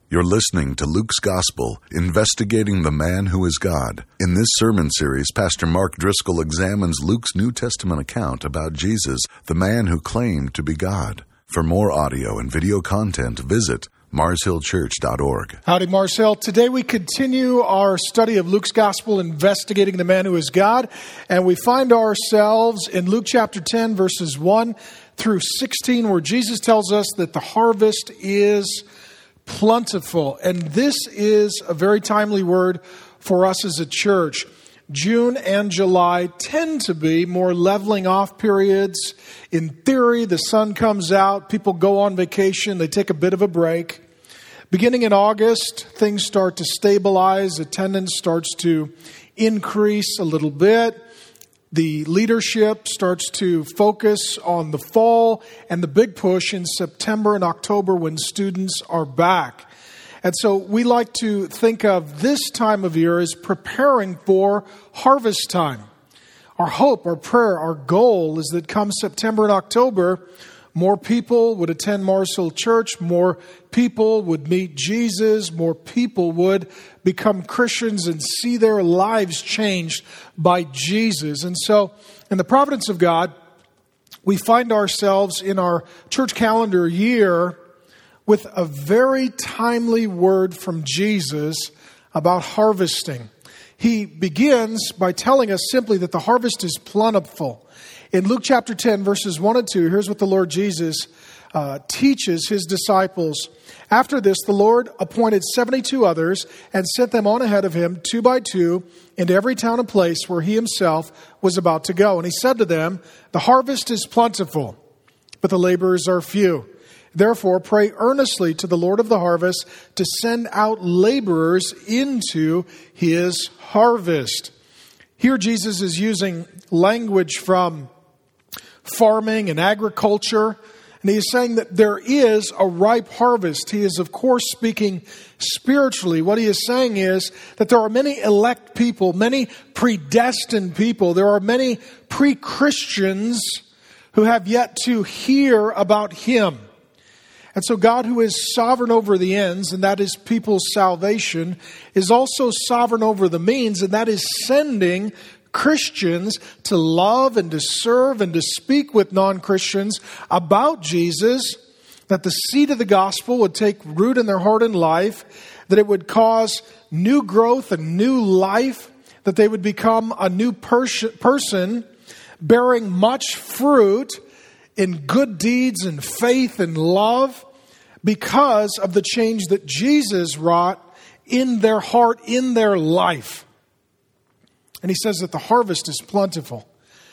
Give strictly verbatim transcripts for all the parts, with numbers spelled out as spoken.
You're listening to Luke's Gospel, investigating the man who is God. In this sermon series, Pastor Mark Driscoll examines Luke's New Testament account about Jesus, the man who claimed to be God. For more audio and video content, visit mars hill church dot org. Howdy, Mars Hill. Today we continue our study of Luke's Gospel, investigating the man who is God. And we find ourselves in Luke chapter ten, verses one through sixteen, where Jesus tells us that the harvest is plentiful. And this is a very timely word for us as a church. June and July tend to be more leveling off periods. In theory, the sun comes out, people go on vacation, they take a bit of a break. Beginning in August, things start to stabilize, attendance starts to increase a little bit. The leadership starts to focus on the fall and the big push in September and October when students are back. And so we like to think of this time of year as preparing for harvest time. Our hope, our prayer, our goal is that come September and October, more people would attend Mars Hill Church, more people would meet Jesus, more people would become Christians and see their lives changed by Jesus. And so, in the providence of God, we find ourselves in our church calendar year with a very timely word from Jesus about harvesting. He begins by telling us simply that the harvest is plentiful. In Luke chapter ten, verses one and two, here's what the Lord Jesus uh, teaches his disciples. After this, the Lord appointed seventy-two others and sent them on ahead of him, two by two, into every town and place where he himself was about to go. And he said to them, "The harvest is plentiful, but the laborers are few. Therefore, pray earnestly to the Lord of the harvest to send out laborers into his harvest." Here Jesus is using language from farming and agriculture, and he is saying that there is a ripe harvest. He is, of course, speaking spiritually. What he is saying is that there are many elect people, many predestined people. There are many pre-Christians who have yet to hear about him. And so God, who is sovereign over the ends, and that is people's salvation, is also sovereign over the means, and that is sending Christians to love and to serve and to speak with non-Christians about Jesus, that the seed of the gospel would take root in their heart and life, that it would cause new growth and new life, that they would become a new pers- person bearing much fruit in good deeds and faith and love because of the change that Jesus wrought in their heart, in their life. And he says that the harvest is plentiful,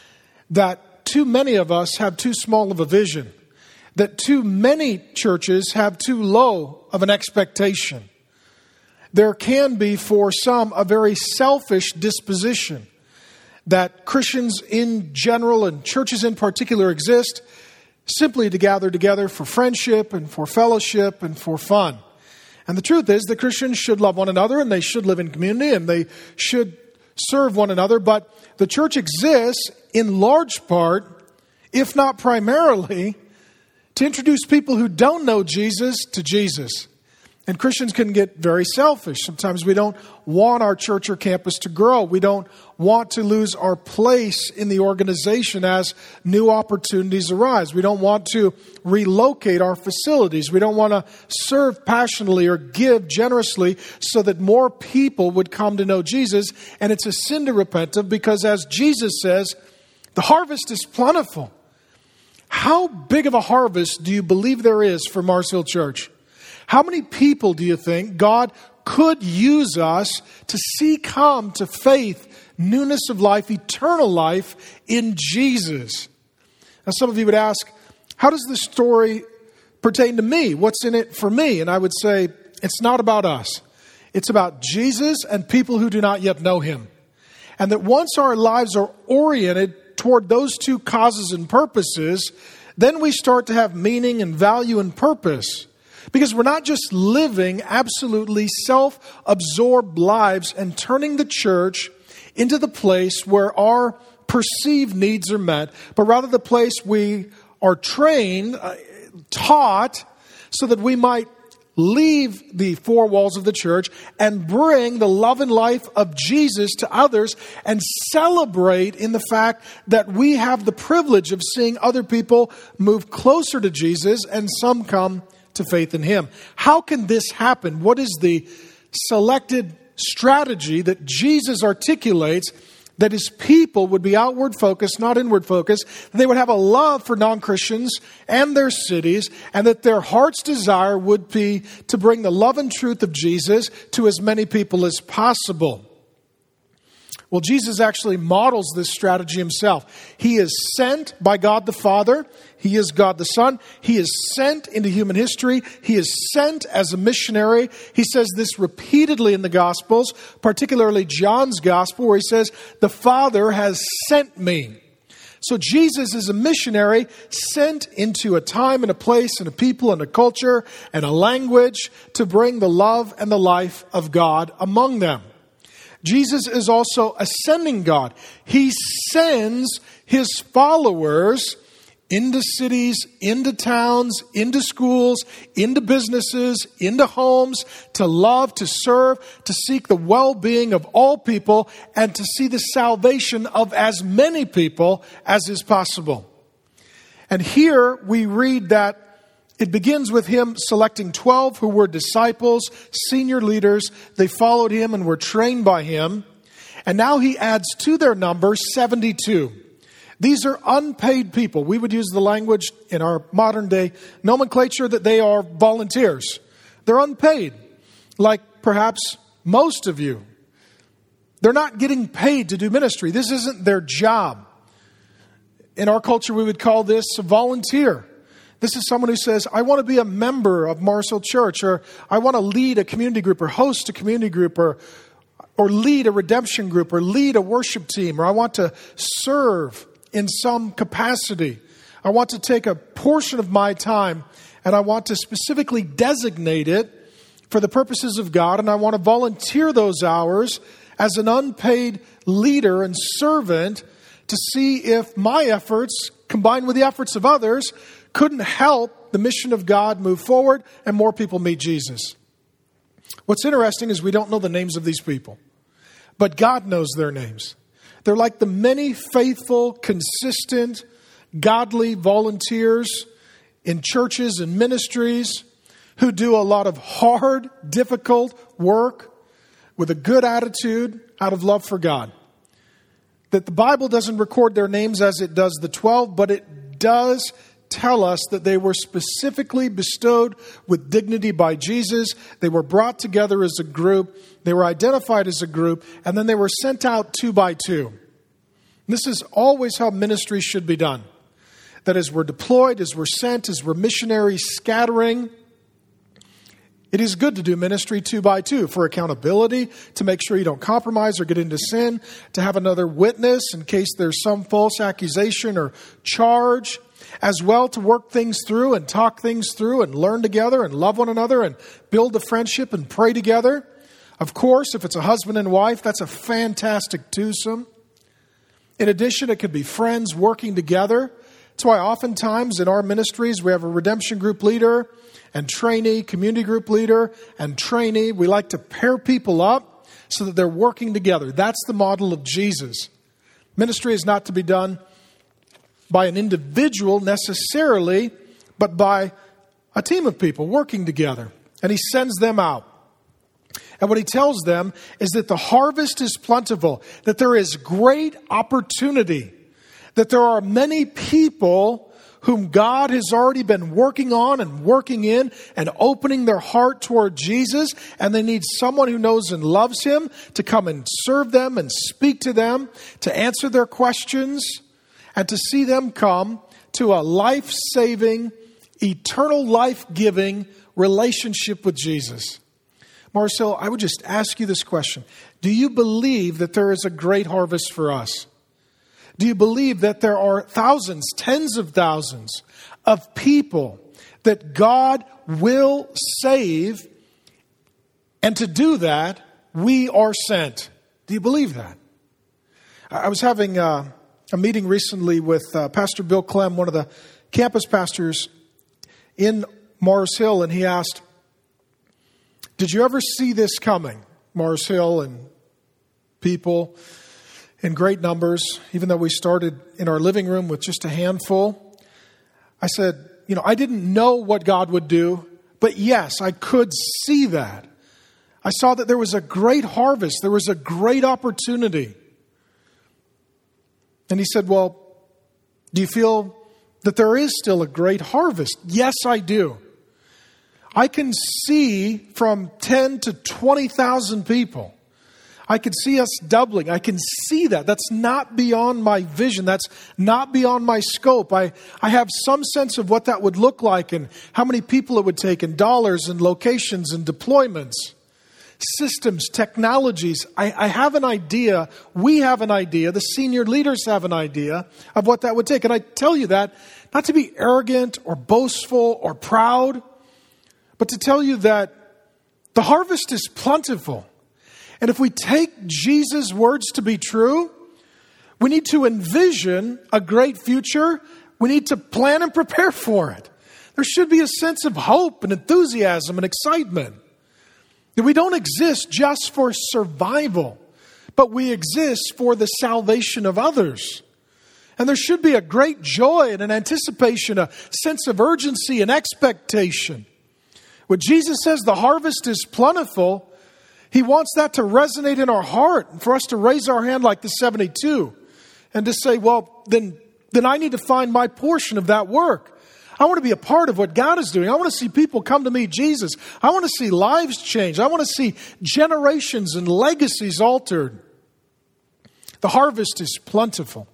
that too many of us have too small of a vision, that too many churches have too low of an expectation. There can be for some a very selfish disposition, that Christians in general and churches in particular exist simply to gather together for friendship and for fellowship and for fun. And the truth is that Christians should love one another and they should live in community and they should serve one another. But the church exists in large part, if not primarily, to introduce people who don't know Jesus to Jesus. And Christians can get very selfish. Sometimes we don't want our church or campus to grow. We don't want to lose our place in the organization as new opportunities arise. We don't want to relocate our facilities. We don't want to serve passionately or give generously so that more people would come to know Jesus. And it's a sin to repent of because, as Jesus says, the harvest is plentiful. How big of a harvest do you believe there is for Mars Hill Church? How many people do you think God could use us to see come to faith, newness of life, eternal life in Jesus? Now, some of you would ask, how does this story pertain to me? What's in it for me? And I would say, it's not about us. It's about Jesus and people who do not yet know him. And that once our lives are oriented toward those two causes and purposes, then we start to have meaning and value and purpose. Because we're not just living absolutely self-absorbed lives and turning the church into the place where our perceived needs are met, but rather the place we are trained, uh, taught, so that we might leave the four walls of the church and bring the love and life of Jesus to others and celebrate in the fact that we have the privilege of seeing other people move closer to Jesus and some come to faith in Him. How can this happen? What is the selected strategy that Jesus articulates that His people would be outward focused, not inward focused, that they would have a love for non-Christians and their cities, and that their heart's desire would be to bring the love and truth of Jesus to as many people as possible? Well, Jesus actually models this strategy Himself. He is sent by God the Father. He is God the Son. He is sent into human history. He is sent as a missionary. He says this repeatedly in the Gospels, particularly John's Gospel, where He says, "The Father has sent me." So Jesus is a missionary sent into a time and a place and a people and a culture and a language to bring the love and the life of God among them. Jesus is also a sending God. He sends His followers into cities, into towns, into schools, into businesses, into homes, to love, to serve, to seek the well-being of all people, and to see the salvation of as many people as is possible. And here we read that it begins with Him selecting twelve who were disciples, senior leaders. They followed Him and were trained by Him. And now He adds to their number seventy-two. These are unpaid people. We would use the language in our modern day nomenclature that they are volunteers. They're unpaid, like perhaps most of you. They're not getting paid to do ministry. This isn't their job. In our culture, we would call this a volunteer. This is someone who says, I want to be a member of Mars Hill Church, or I want to lead a community group, or host a community group, or, or lead a redemption group, or lead a worship team, or I want to serve in some capacity. I want to take a portion of my time, and I want to specifically designate it for the purposes of God, and I want to volunteer those hours as an unpaid leader and servant to see if my efforts, combined with the efforts of others, couldn't help the mission of God move forward and more people meet Jesus. What's interesting is we don't know the names of these people, but God knows their names. They're like the many faithful, consistent, godly volunteers in churches and ministries who do a lot of hard, difficult work with a good attitude out of love for God. That the Bible doesn't record their names as it does the twelve, but it does tell us that they were specifically bestowed with dignity by Jesus. They were brought together as a group. They were identified as a group. And then they were sent out two by two. And this is always how ministry should be done. That as we're deployed, as we're sent, as we're missionaries scattering, it is good to do ministry two by two for accountability, to make sure you don't compromise or get into sin, to have another witness in case there's some false accusation or charge, as well to work things through and talk things through and learn together and love one another and build a friendship and pray together. Of course, if it's a husband and wife, that's a fantastic twosome. In addition, it could be friends working together. That's why oftentimes in our ministries we have a redemption group leader and trainee, community group leader and trainee. We like to pair people up so that they're working together. That's the model of Jesus. Ministry is not to be done by an individual necessarily, but by a team of people working together. And He sends them out. And what He tells them is that the harvest is plentiful, that there is great opportunity, that there are many people whom God has already been working on and working in and opening their heart toward Jesus, and they need someone who knows and loves Him to come and serve them and speak to them, to answer their questions, and to see them come to a life-saving, eternal life-giving relationship with Jesus. Mars Hill, I would just ask you this question. Do you believe that there is a great harvest for us? Do you believe that there are thousands, tens of thousands of people that God will save? And to do that, we are sent. Do you believe that? I was having a, a meeting recently with uh, Pastor Bill Clem, one of the campus pastors in Mars Hill, and he asked, Did you ever see this coming? Mars Hill and people in great numbers, even though we started in our living room with just a handful. I said, you know, I didn't know what God would do, but yes, I could see that. I saw that there was a great harvest. There was a great opportunity. And he said, well, do you feel that there is still a great harvest? Yes, I do. I can see from ten to twenty thousand people. I can see us doubling. I can see that. That's not beyond my vision. That's not beyond my scope. I, I have some sense of what that would look like and how many people it would take and dollars and locations and deployments, systems, technologies. I, I have an idea. We have an idea. The senior leaders have an idea of what that would take. And I tell you that not to be arrogant or boastful or proud, but to tell you that the harvest is plentiful. And if we take Jesus' words to be true, we need to envision a great future. We need to plan and prepare for it. There should be a sense of hope and enthusiasm and excitement. That we don't exist just for survival, but we exist for the salvation of others. And there should be a great joy and an anticipation, a sense of urgency and expectation. When Jesus says the harvest is plentiful, He wants that to resonate in our heart and for us to raise our hand like the seventy-two and to say, well, then, then I need to find my portion of that work. I want to be a part of what God is doing. I want to see people come to meet Jesus. I want to see lives changed. I want to see generations and legacies altered. The harvest is plentiful.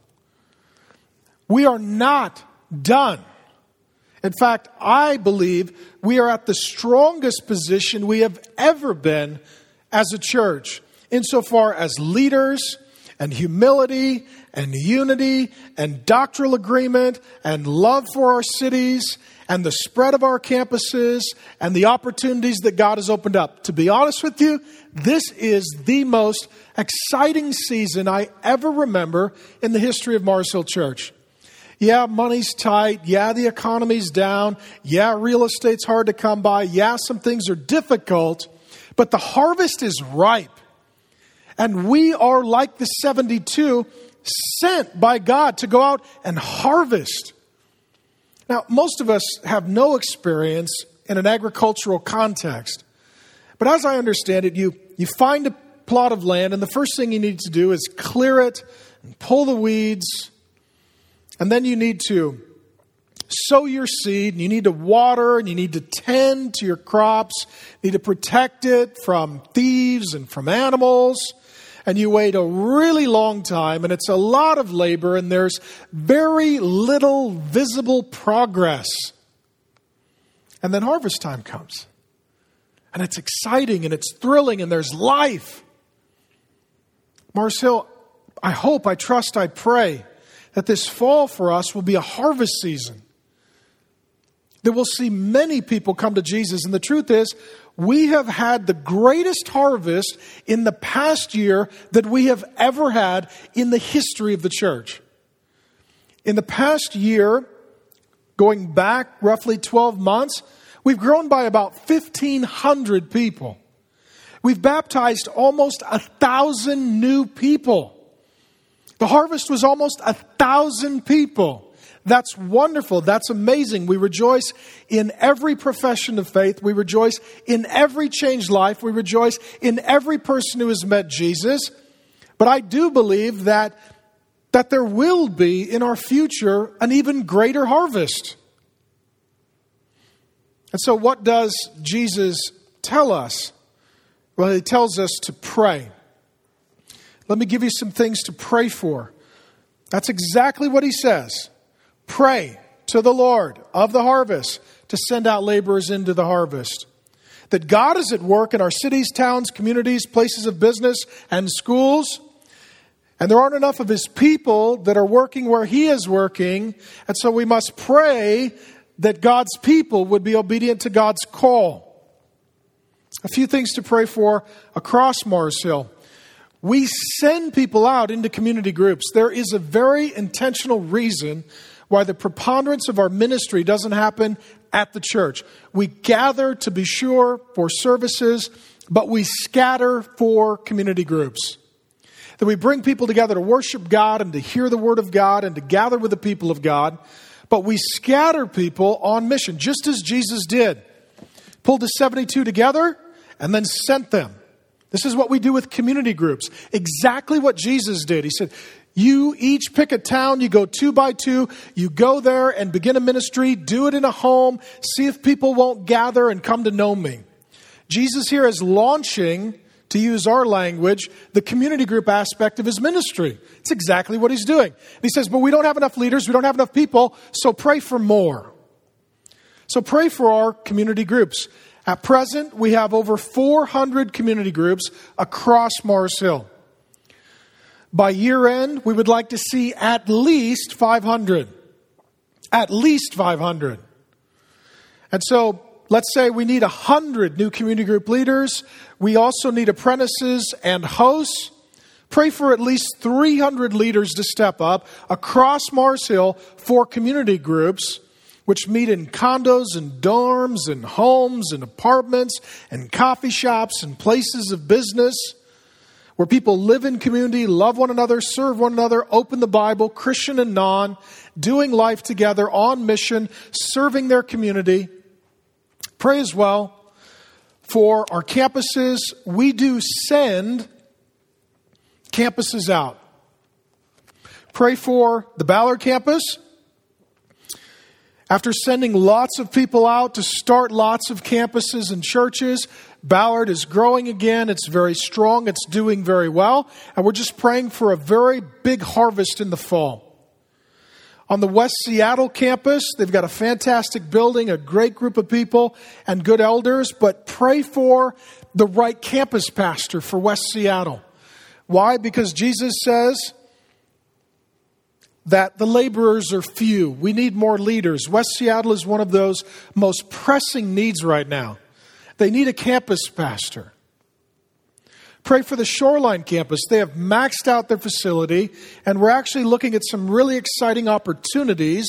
We are not done. In fact, I believe we are at the strongest position we have ever been as a church, insofar as leaders and humility and unity and doctrinal agreement and love for our cities and the spread of our campuses and the opportunities that God has opened up. To be honest with you, this is the most exciting season I ever remember in the history of Mars Hill Church. Yeah, money's tight. Yeah, the economy's down. Yeah, real estate's hard to come by. Yeah, some things are difficult. But the harvest is ripe. And we are like the seventy-two, sent by God to go out and harvest. Now, most of us have no experience in an agricultural context. But as I understand it, you, you find a plot of land, and the first thing you need to do is clear it and pull the weeds. And then you need to sow your seed, and you need to water, and you need to tend to your crops. You need to protect it from thieves and from animals. And you wait a really long time, and it's a lot of labor, and there's very little visible progress. And then harvest time comes. And it's exciting, and it's thrilling, and there's life. Mars Hill, I hope, I trust, I pray that this fall for us will be a harvest season. That we'll see many people come to Jesus. And the truth is, we have had the greatest harvest in the past year that we have ever had in the history of the church. In the past year, going back roughly twelve months, we've grown by about fifteen hundred people. We've baptized almost a thousand new people. The harvest was almost a thousand people. That's wonderful. That's amazing. We rejoice in every profession of faith. We rejoice in every changed life. We rejoice in every person who has met Jesus. But I do believe that, that there will be in our future an even greater harvest. And so what does Jesus tell us? Well, He tells us to pray. Let me give you some things to pray for. That's exactly what He says. Pray to the Lord of the harvest to send out laborers into the harvest. That God is at work in our cities, towns, communities, places of business, and schools. And there aren't enough of His people that are working where He is working. And so we must pray that God's people would be obedient to God's call. A few things to pray for across Mars Hill. We send people out into community groups. There is a very intentional reason why the preponderance of our ministry doesn't happen at the church. We gather, to be sure, for services, but we scatter for community groups. That we bring people together to worship God and to hear the Word of God and to gather with the people of God, but we scatter people on mission, just as Jesus did. Pulled the seventy-two together and then sent them. This is what we do with community groups. Exactly what Jesus did. He said, you each pick a town, you go two by two, you go there and begin a ministry, do it in a home, see if people won't gather and come to know me. Jesus here is launching, to use our language, the community group aspect of his ministry. It's exactly what he's doing. And he says, but we don't have enough leaders, we don't have enough people, so pray for more. So pray for our community groups. At present, we have over four hundred community groups across Mars Hill. By year end, we would like to see at least five hundred. At least five hundred. And so, let's say we need one hundred new community group leaders. We also need apprentices and hosts. Pray for at least three hundred leaders to step up across Mars Hill for community groups, which meet in condos and dorms and homes and apartments and coffee shops and places of business, where people live in community, love one another, serve one another, open the Bible, Christian and non, doing life together on mission, serving their community. Pray as well for our campuses. We do send campuses out. Pray for the Ballard campus. After sending lots of people out to start lots of campuses and churches, Ballard is growing again. It's very strong. It's doing very well. And we're just praying for a very big harvest in the fall. On the West Seattle campus, they've got a fantastic building, a great group of people, and good elders. But pray for the right campus pastor for West Seattle. Why? Because Jesus says that the laborers are few. We need more leaders. West Seattle is one of those most pressing needs right now. They need a campus pastor. Pray for the Shoreline campus. They have maxed out their facility, and we're actually looking at some really exciting opportunities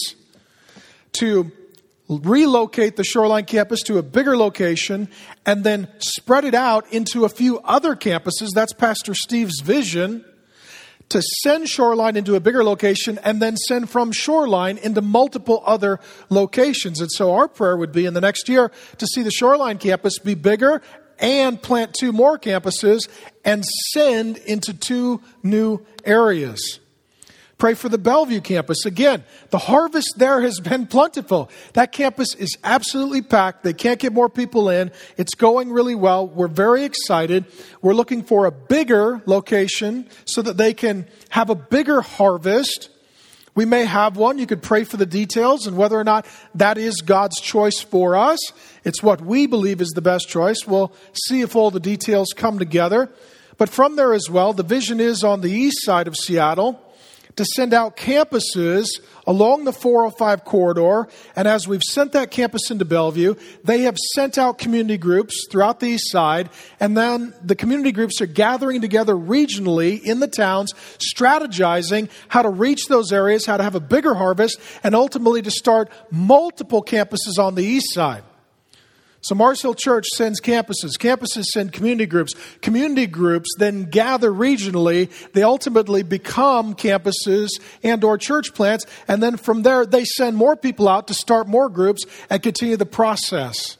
to relocate the Shoreline campus to a bigger location and then spread it out into a few other campuses. That's Pastor Steve's vision, to send Shoreline into a bigger location and then send from Shoreline into multiple other locations. And so our prayer would be in the next year to see the Shoreline campus be bigger and plant two more campuses and send into two new areas. Pray for the Bellevue campus. Again, the harvest there has been plentiful. That campus is absolutely packed. They can't get more people in. It's going really well. We're very excited. We're looking for a bigger location so that they can have a bigger harvest. We may have one. You could pray for the details and whether or not that is God's choice for us. It's what we believe is the best choice. We'll see if all the details come together. But from there as well, the vision is on the east side of Seattle to send out campuses along the four oh five corridor. And as we've sent that campus into Bellevue, they have sent out community groups throughout the east side. And then the community groups are gathering together regionally in the towns, strategizing how to reach those areas, how to have a bigger harvest, and ultimately to start multiple campuses on the east side. So Mars Hill Church sends campuses. Campuses send community groups. Community groups then gather regionally. They ultimately become campuses and or church plants. And then from there, they send more people out to start more groups and continue the process.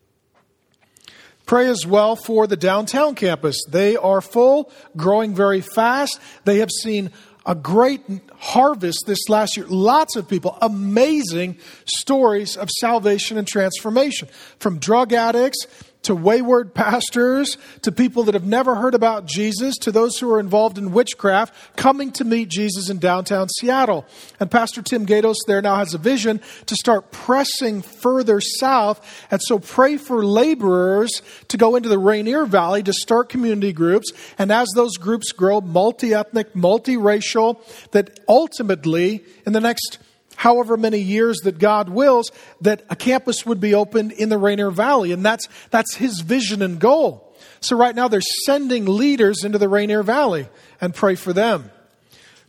Pray as well for the downtown campus. They are full, growing very fast. They have seen a great harvest this last year. Lots of people, amazing stories of salvation and transformation. From drug addicts to wayward pastors to people that have never heard about Jesus to those who are involved in witchcraft coming to meet Jesus in downtown Seattle. And Pastor Tim Gatos there now has a vision to start pressing further south. And so pray for laborers to go into the Rainier Valley to start community groups. And as those groups grow, multi-ethnic, multi-racial, that ultimately in the next however many years that God wills, that a campus would be opened in the Rainier Valley. And that's that's his vision and goal. So right now they're sending leaders into the Rainier Valley and pray for them.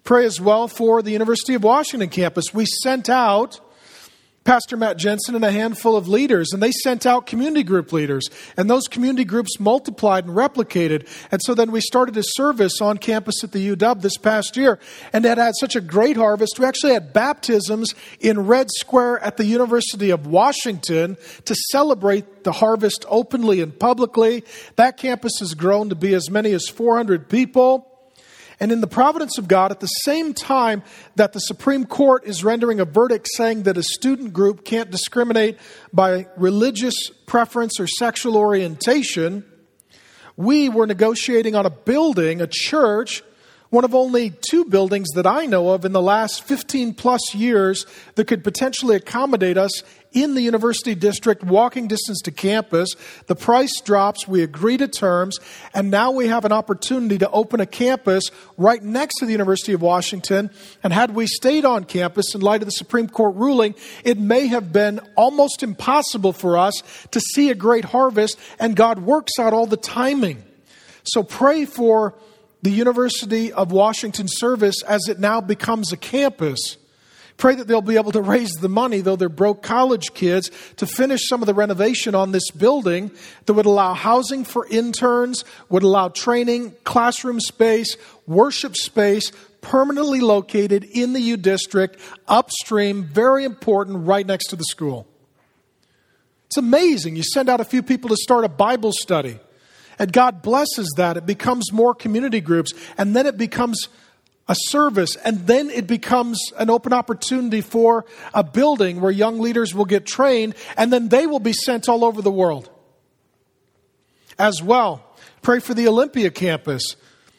Pray as well for the University of Washington campus. We sent out Pastor Matt Jensen and a handful of leaders, and they sent out community group leaders. And those community groups multiplied and replicated. And so then we started a service on campus at the U W this past year. And it had such a great harvest. We actually had baptisms in Red Square at the University of Washington to celebrate the harvest openly and publicly. That campus has grown to be as many as four hundred people. And in the providence of God, at the same time that the Supreme Court is rendering a verdict saying that a student group can't discriminate by religious preference or sexual orientation, we were negotiating on a building, a church, one of only two buildings that I know of in the last fifteen plus years that could potentially accommodate us in the university district, walking distance to campus. The price drops, we agree to terms, and now we have an opportunity to open a campus right next to the University of Washington. And had we stayed on campus in light of the Supreme Court ruling, it may have been almost impossible for us to see a great harvest, and God works out all the timing. So pray for the University of Washington service as it now becomes a campus. Pray that they'll be able to raise the money, though they're broke college kids, to finish some of the renovation on this building that would allow housing for interns, would allow training, classroom space, worship space, permanently located in the U District, upstream, very important, right next to the school. It's amazing. You send out a few people to start a Bible study, and God blesses that. It becomes more community groups, and then it becomes a service, and then it becomes an open opportunity for a building where young leaders will get trained, and then they will be sent all over the world. As well, pray for the Olympia campus.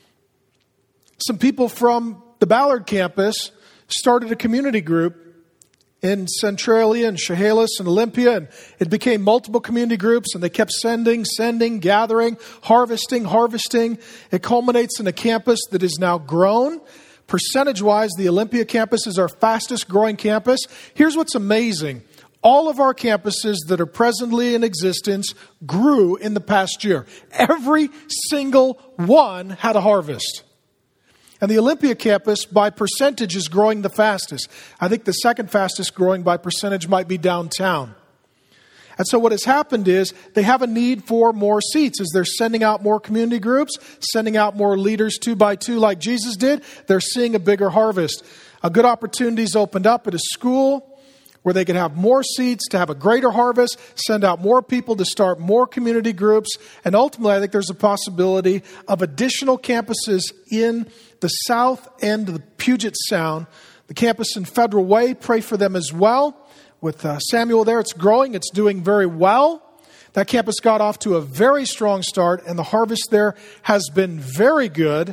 Some people from the Ballard campus started a community group in Centralia and Chehalis and Olympia, and it became multiple community groups, and they kept sending, sending, gathering, harvesting, harvesting. It culminates in a campus that is now grown. Percentage-wise, the Olympia campus is our fastest growing campus. Here's what's amazing. All of our campuses that are presently in existence grew in the past year. Every single one had a harvest. And the Olympia campus, by percentage, is growing the fastest. I think the second fastest growing by percentage might be downtown. And so what has happened is they have a need for more seats. As they're sending out more community groups, sending out more leaders two by two like Jesus did, they're seeing a bigger harvest. A good opportunity's opened up at a school where they can have more seats to have a greater harvest, send out more people to start more community groups. And ultimately, I think there's a possibility of additional campuses in the south end of the Puget Sound. The campus in Federal Way, pray for them as well. With uh, Samuel there, it's growing. It's doing very well. That campus got off to a very strong start, and the harvest there has been very good.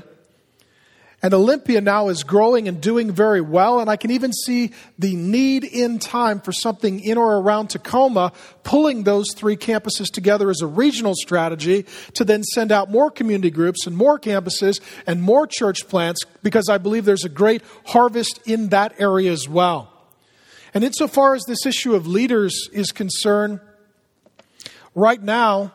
And Olympia now is growing and doing very well. And I can even see the need in time for something in or around Tacoma, pulling those three campuses together as a regional strategy to then send out more community groups and more campuses and more church plants, because I believe there's a great harvest in that area as well. And insofar as this issue of leaders is concerned, right now,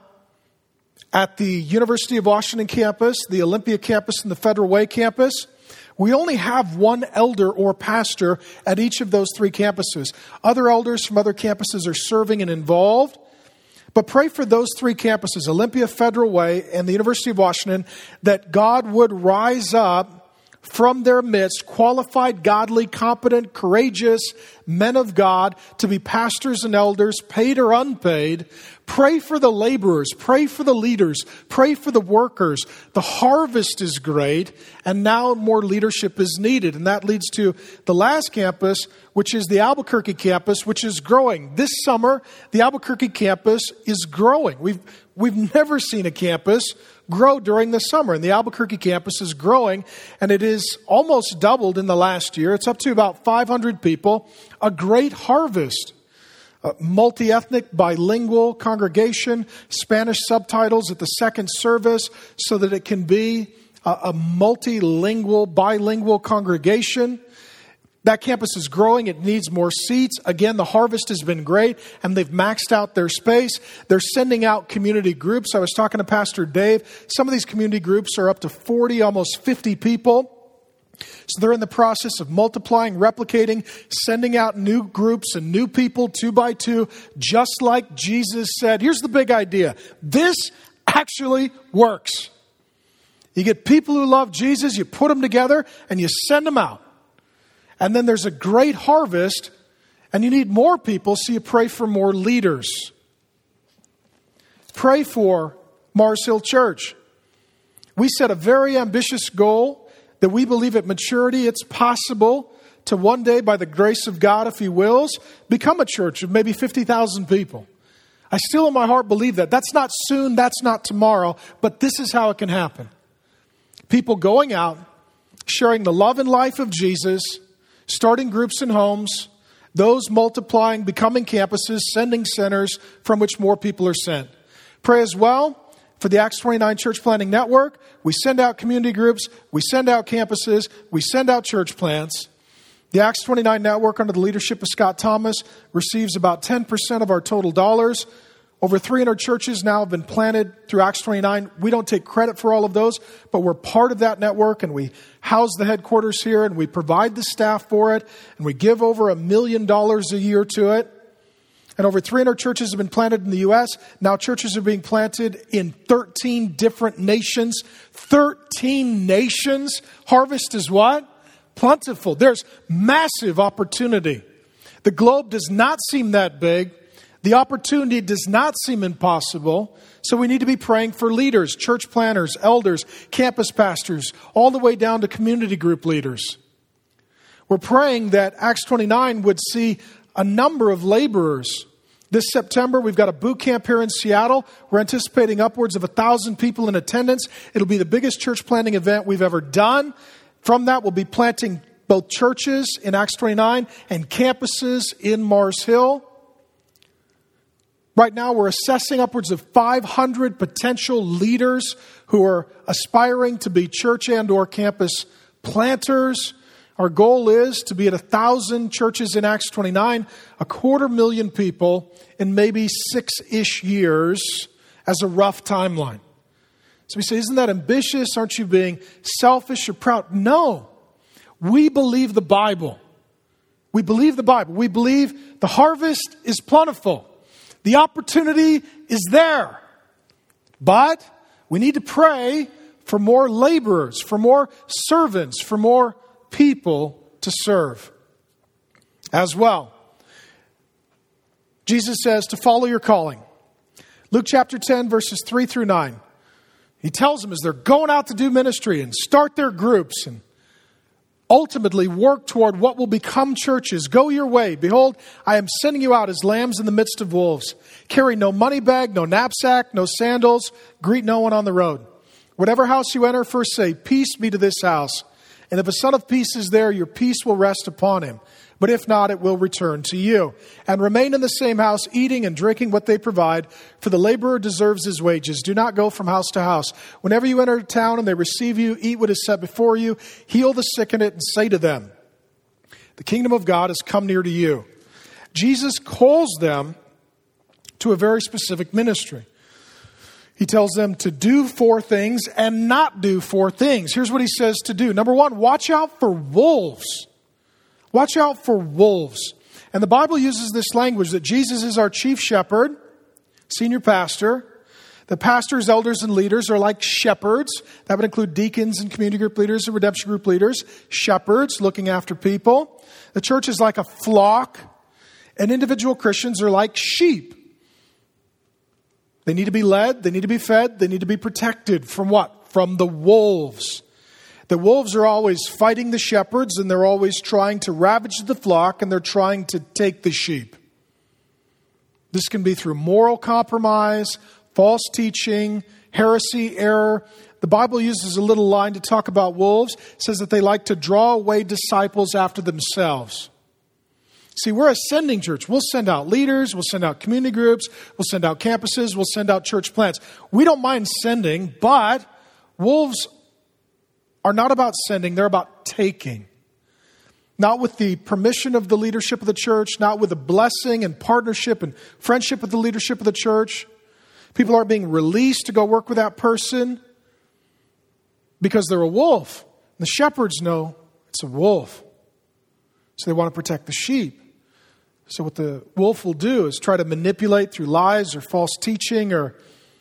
at the University of Washington campus, the Olympia campus, and the Federal Way campus, we only have one elder or pastor at each of those three campuses. Other elders from other campuses are serving and involved. But pray for those three campuses, Olympia, Federal Way, and the University of Washington, that God would rise up from their midst qualified, godly, competent, courageous men of God to be pastors and elders, paid or unpaid. Pray for the laborers. Pray for the leaders. Pray for the workers. The harvest is great, and now more leadership is needed. And that leads to the last campus, which is the Albuquerque campus, which is growing. This summer, the Albuquerque campus is growing. We've, we've never seen a campus grow during the summer. And the Albuquerque campus is growing, and it is almost doubled in the last year. It's up to about five hundred people. A great harvest. A multi-ethnic, bilingual congregation, Spanish subtitles at the second service so that it can be a, a multilingual, bilingual congregation. That campus is growing. It needs more seats. Again, the harvest has been great, and they've maxed out their space. They're sending out community groups. I was talking to Pastor Dave. Some of these community groups are up to forty, almost fifty people. So they're in the process of multiplying, replicating, sending out new groups and new people two by two, just like Jesus said. Here's the big idea. This actually works. You get people who love Jesus, you put them together, and you send them out. And then there's a great harvest, and you need more people, so you pray for more leaders. Pray for Mars Hill Church. We set a very ambitious goal that we believe at maturity it's possible to one day, by the grace of God, if He wills, become a church of maybe fifty thousand people. I still in my heart believe that. That's not soon, that's not tomorrow, but this is how it can happen. People going out, sharing the love and life of Jesus, starting groups and homes, those multiplying, becoming campuses, sending centers from which more people are sent. Pray as well for the Acts twenty-nine Church Planting Network. We send out community groups, we send out campuses, we send out church plants. The Acts twenty-nine Network, under the leadership of Scott Thomas, receives about ten percent of our total dollars. Over three hundred churches now have been planted through Acts twenty-nine. We don't take credit for all of those, but we're part of that network, and we house the headquarters here, and we provide the staff for it, and we give over a million dollars a year to it. And over three hundred churches have been planted in the U S. Now churches are being planted in thirteen different nations. thirteen nations. Harvest is what? Plentiful. There's massive opportunity. The globe does not seem that big. The opportunity does not seem impossible. So we need to be praying for leaders, church planners, elders, campus pastors, all the way down to community group leaders. We're praying that Acts twenty-nine would see a number of laborers. This September, we've got a boot camp here in Seattle. We're anticipating upwards of a thousand people in attendance. It'll be the biggest church planting event we've ever done. From that, we'll be planting both churches in Acts twenty-nine and campuses in Mars Hill. Right now, we're assessing upwards of five hundred potential leaders who are aspiring to be church and or campus planters. Our goal is to be at a thousand churches in Acts twenty-nine, a quarter million people in maybe six-ish years as a rough timeline. So we say, isn't that ambitious? Aren't you being selfish or proud? No. We believe the Bible. We believe the Bible. We believe the harvest is plentiful. The opportunity is there. But we need to pray for more laborers, for more servants, for more people to serve as well. Jesus says to follow your calling. Luke chapter ten, verses three through nine. He tells them as they're going out to do ministry and start their groups and ultimately work toward what will become churches. Go your way. Behold, I am sending you out as lambs in the midst of wolves. Carry no money bag, no knapsack, no sandals. Greet no one on the road. Whatever house you enter, first say, peace be to this house. And if a son of peace is there, your peace will rest upon him. But if not, it will return to you. And remain in the same house, eating and drinking what they provide, for the laborer deserves his wages. Do not go from house to house. Whenever you enter a town and they receive you, eat what is set before you, heal the sick in it, and say to them, the kingdom of God has come near to you. Jesus calls them to a very specific ministry. He tells them to do four things and not do four things. Here's what he says to do. Number one, watch out for wolves. Watch out for wolves. And the Bible uses this language that Jesus is our chief shepherd, senior pastor. The pastors, elders, and leaders are like shepherds. That would include deacons and community group leaders and redemption group leaders. Shepherds looking after people. The church is like a flock. And individual Christians are like sheep. They need to be led. They need to be fed. They need to be protected from what? From the wolves. The wolves are always fighting the shepherds, and they're always trying to ravage the flock, and they're trying to take the sheep. This can be through moral compromise, false teaching, heresy, error. The Bible uses a little line to talk about wolves. It says that they like to draw away disciples after themselves. See, we're a sending church. We'll send out leaders. We'll send out community groups. We'll send out campuses. We'll send out church plants. We don't mind sending, but wolves are not about sending. They're about taking. Not with the permission of the leadership of the church, not with the blessing and partnership and friendship with the leadership of the church. People aren't being released to go work with that person because they're a wolf. The shepherds know It's a wolf. So they want to protect the sheep. So what the wolf will do is try to manipulate through lies or false teaching or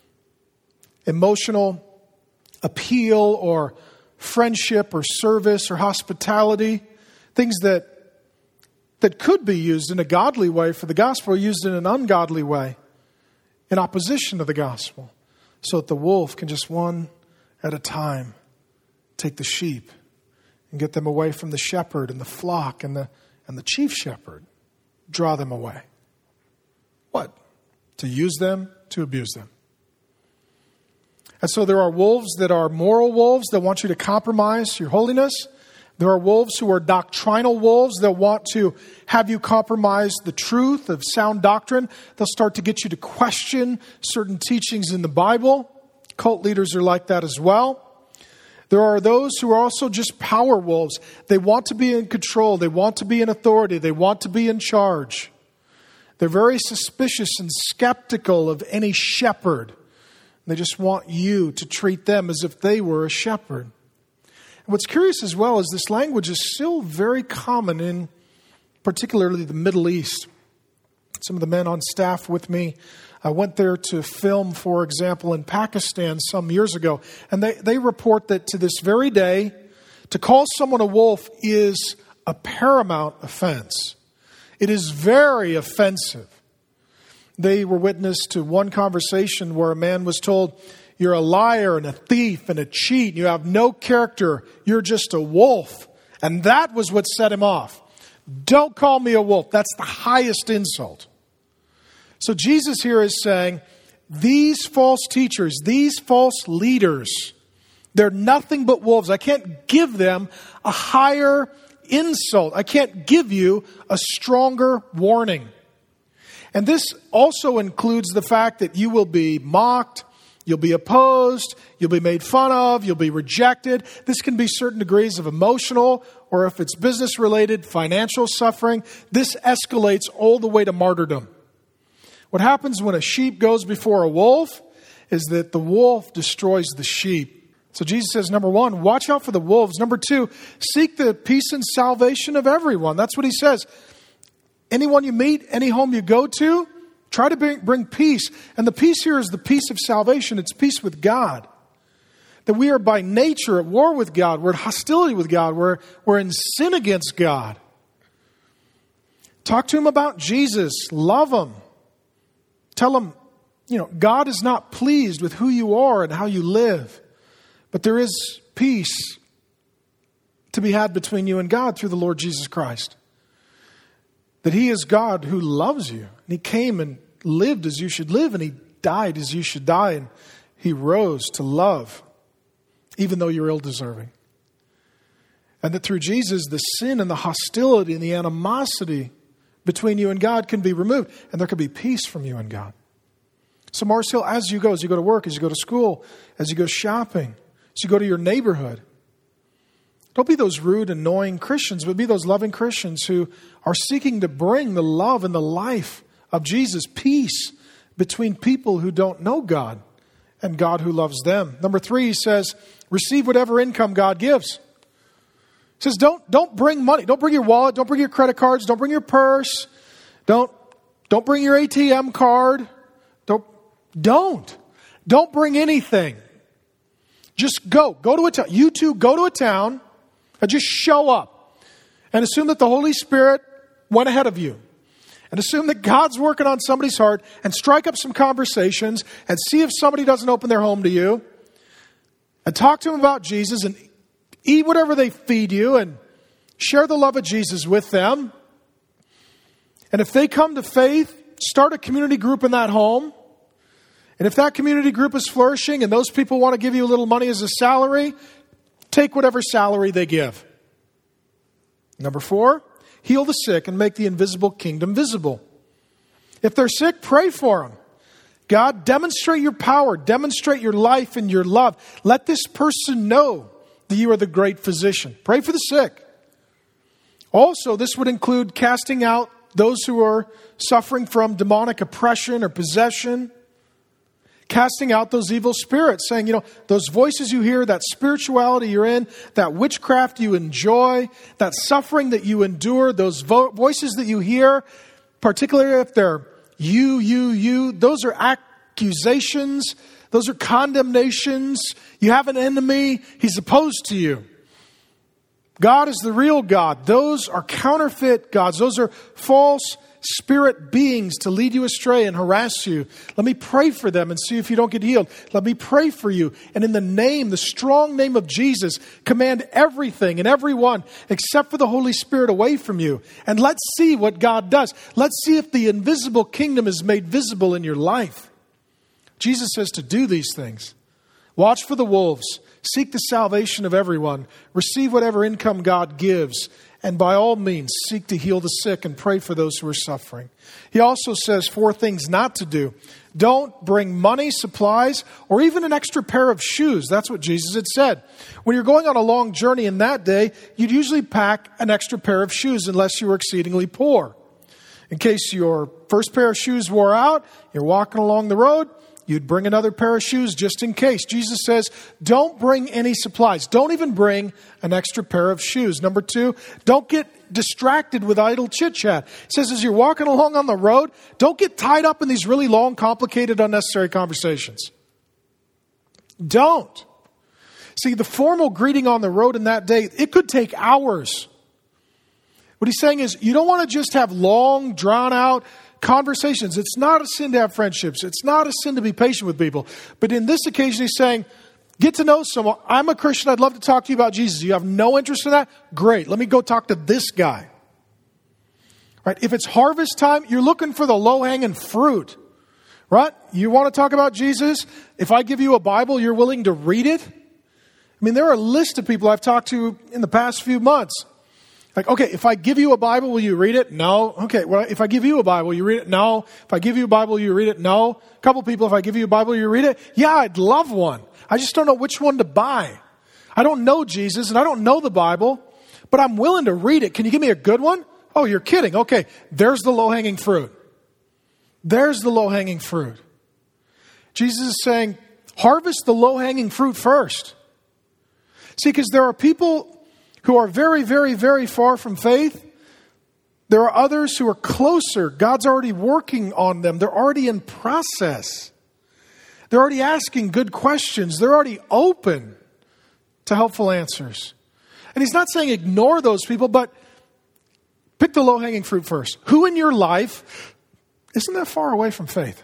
emotional appeal or friendship or service or hospitality, things that that could be used in a godly way for the gospel are used in an ungodly way in opposition to the gospel, so that the wolf can just one at a time take the sheep and get them away from the shepherd and the flock and the and the chief shepherd, draw them away. What? To use them, to abuse them. And so there are wolves that are moral wolves that want you to compromise your holiness. There are wolves who are doctrinal wolves that want to have you compromise the truth of sound doctrine. They'll start to get you to question certain teachings in the Bible. Cult leaders are like that as well. There are those who are also just power wolves. They want to be in control. They want to be in authority. They want to be in charge. They're very suspicious and skeptical of any shepherd. They just want you to treat them as if they were a shepherd. And what's curious as well is this language is still very common in particularly the Middle East. Some of the men on staff with me uh, went there to film, for example, in Pakistan some years ago. And they, they report that to this very day, to call someone a wolf is a paramount offense. It is very offensive. They were witness to one conversation where a man was told, "You're a liar and a thief and a cheat. You have no character. You're just a wolf." And that was what set him off. Don't call me a wolf. That's the highest insult. So Jesus here is saying, these false teachers, these false leaders, they're nothing but wolves. I can't give them a higher insult. I can't give you a stronger warning. And this also includes the fact that you will be mocked, you'll be opposed, you'll be made fun of, you'll be rejected. This can be certain degrees of emotional, or if it's business related, financial suffering. This escalates all the way to martyrdom. What happens when a sheep goes before a wolf is that the wolf destroys the sheep. So Jesus says, number one, watch out for the wolves. Number two, seek the peace and salvation of everyone. That's what he says. Anyone you meet, any home you go to, try to bring, bring peace. And the peace here is the peace of salvation. It's peace with God. That we are by nature at war with God. We're at hostility with God. We're, we're in sin against God. Talk to him about Jesus. Love him. Tell him, you know, God is not pleased with who you are and how you live. But there is peace to be had between you and God through the Lord Jesus Christ. That he is God who loves you. And he came and lived as you should live. And he died as you should die. And he rose to love, even though you're ill-deserving. And that through Jesus, the sin and the hostility and the animosity between you and God can be removed. And there can be peace from you and God. So Mars Hill, as you go, as you go to work, as you go to school, as you go shopping, as you go to your neighborhood, don't be those rude, annoying Christians, but be those loving Christians who are seeking to bring the love and the life of Jesus, peace between people who don't know God and God who loves them. Number three, he says, receive whatever income God gives. He says, don't, don't bring money. Don't bring your wallet. Don't bring your credit cards. Don't bring your purse. Don't, don't bring your A T M card. Don't, don't. Don't bring anything. Just go. Go to a town. You two go to a town. And just show up and assume that the Holy Spirit went ahead of you. And assume that God's working on somebody's heart and strike up some conversations and see if somebody doesn't open their home to you. And talk to them about Jesus and eat whatever they feed you and share the love of Jesus with them. And if they come to faith, start a community group in that home. And if that community group is flourishing and those people want to give you a little money as a salary, take whatever salary they give. Number four, heal the sick and make the invisible kingdom visible. If they're sick, pray for them. God, demonstrate your power, demonstrate your life and your love. Let this person know that you are the great physician. Pray for the sick. Also, this would include casting out those who are suffering from demonic oppression or possession. casting out those evil spirits, saying, you know, those voices you hear, that spirituality you're in, that witchcraft you enjoy, that suffering that you endure, those vo- voices that you hear, particularly if they're you, you, you, those are accusations, those are condemnations. You have an enemy, he's opposed to you. God is the real God. Those are counterfeit gods. Those are false spirit beings to lead you astray and harass you. Let me pray for them and see if you don't get healed. Let me pray for you. And in the name, the strong name of Jesus, command everything and everyone except for the Holy Spirit away from you. And let's see what God does. Let's see if the invisible kingdom is made visible in your life. Jesus says to do these things. Watch for the wolves. Seek the salvation of everyone. Receive whatever income God gives. And by all means, seek to heal the sick and pray for those who are suffering. He also says four things not to do. Don't bring money, supplies, or even an extra pair of shoes. That's what Jesus had said. When you're going on a long journey in that day, you'd usually pack an extra pair of shoes unless you were exceedingly poor. In case your first pair of shoes wore out, you're walking along the road, you'd bring another pair of shoes just in case. Jesus says, don't bring any supplies. Don't even bring an extra pair of shoes. Number two, don't get distracted with idle chit-chat. He says, as you're walking along on the road, don't get tied up in these really long, complicated, unnecessary conversations. Don't. See, the formal greeting on the road in that day, it could take hours. What he's saying is, you don't want to just have long, drawn-out conversations. It's not a sin to have friendships. It's not a sin to be patient with people. But in this occasion, he's saying, get to know someone. I'm a Christian. I'd love to talk to you about Jesus. You have no interest in that? Great. Let me go talk to this guy. Right? If it's harvest time, you're looking for the low-hanging fruit. Right? You want to talk about Jesus? If I give you a Bible, you're willing to read it? I mean, there are a list of people I've talked to in the past few months. Like, okay, if I give you a Bible, will you read it? No. Okay, well, if I give you a Bible, you read it? No. If I give you a Bible, you read it? No. A couple people, if I give you a Bible, you read it? Yeah, I'd love one. I just don't know which one to buy. I don't know Jesus and I don't know the Bible, but I'm willing to read it. Can you give me a good one? Oh, you're kidding. Okay, there's the low-hanging fruit. There's the low-hanging fruit. Jesus is saying, harvest the low-hanging fruit first. See, because there are people who are very, very, very far from faith. There are others who are closer. God's already working on them. They're already in process. They're already asking good questions. They're already open to helpful answers. And he's not saying ignore those people, but pick the low-hanging fruit first. Who in your life isn't that far away from faith?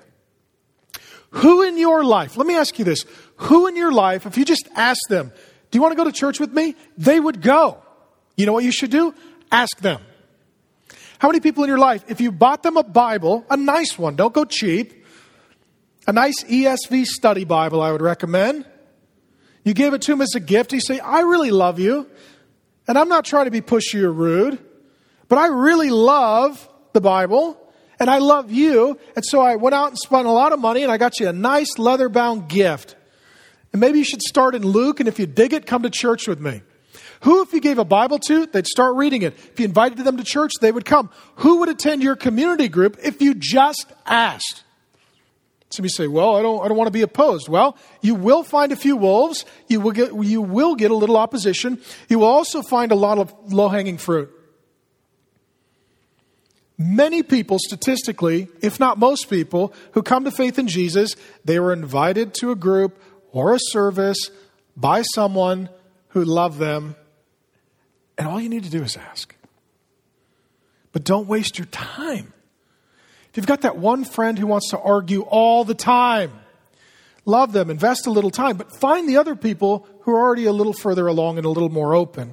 Who in your life, let me ask you this, who in your life, if you just ask them, do you want to go to church with me? They would go. You know what you should do? Ask them. How many people in your life, if you bought them a Bible, a nice one, don't go cheap, a nice E S V study Bible I would recommend, you give it to them as a gift, you say, I really love you, and I'm not trying to be pushy or rude, but I really love the Bible, and I love you, and so I went out and spent a lot of money, and I got you a nice leather-bound gift. And maybe you should start in Luke, and if you dig it, come to church with me. Who, if you gave a Bible to, they'd start reading it. If you invited them to church, they would come. Who would attend your community group if you just asked? Some of you say, well, I don't, I don't want to be opposed. Well, you will find a few wolves. You will get, you will get a little opposition. You will also find a lot of low-hanging fruit. Many people, statistically, if not most people, who come to faith in Jesus, they were invited to a group or a service by someone who loved them. And all you need to do is ask. But don't waste your time. If you've got that one friend who wants to argue all the time, love them, invest a little time, but find the other people who are already a little further along and a little more open.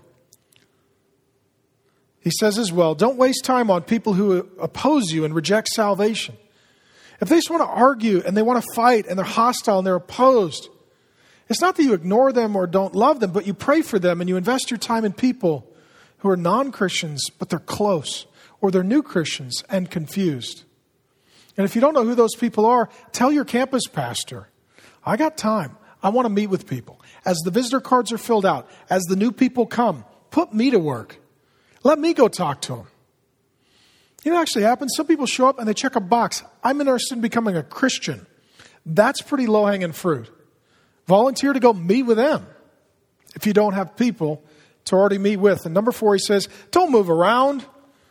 He says as well, don't waste time on people who oppose you and reject salvation. If they just want to argue and they want to fight and they're hostile and they're opposed, it's not that you ignore them or don't love them, but you pray for them and you invest your time in people who are non-Christians, but they're close, or they're new Christians and confused. And if you don't know who those people are, tell your campus pastor, I got time. I want to meet with people. As the visitor cards are filled out, as the new people come, put me to work. Let me go talk to them. You know what actually happens? Some people show up and they check a box. I'm interested in becoming a Christian. That's pretty low-hanging fruit. Volunteer to go meet with them if you don't have people to already meet with. And number four, he says, don't move around.